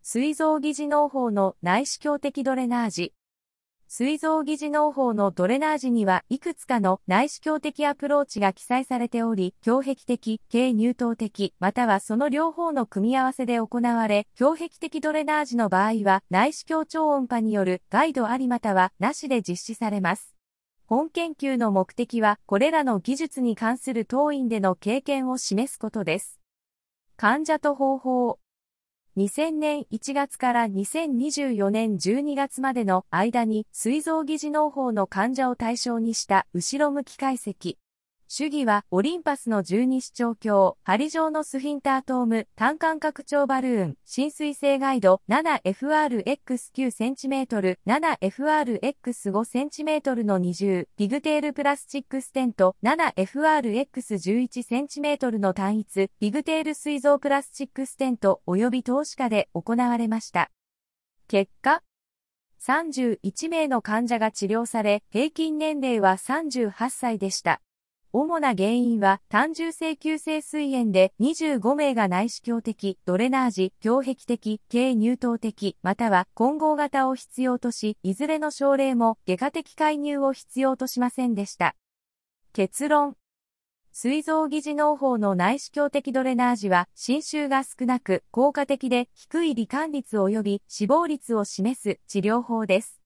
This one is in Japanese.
膵臓疑似嚢胞の内視鏡的ドレナージ。膵臓疑似嚢胞のドレナージにはいくつかの内視鏡的アプローチが記載されており、胸壁的、経乳頭的、またはその両方の組み合わせで行われ、胸壁的ドレナージの場合は内視鏡超音波によるガイドありまたはなしで実施されます。本研究の目的は、これらの技術に関する当院での経験を示すことです。患者と方法。2000年1月から2024年12月までの間に膵臓疑似嚢胞の患者を対象にした後ろ向き解析。主義はオリンパスの十二指腸鏡、針状のスフィンタートーム、単管拡張バルーン、浸水性ガイド 7FRX9cm、7FRX5cm の二重、ピグテールプラスチックステント 7FRX11cm の単一、ピグテール膵臓プラスチックステント及び投資下で行われました。結果、31名の患者が治療され、平均年齢は38歳でした。主な原因は単重性急性膵炎で25名が内視鏡的、ドレナージ、胸壁的、経乳頭的、または混合型を必要とし、いずれの症例も外科的介入を必要としませんでした。結論。膵臓疑似嚢胞の内視鏡的ドレナージは、侵襲が少なく、効果的で低い罹患率及び死亡率を示す治療法です。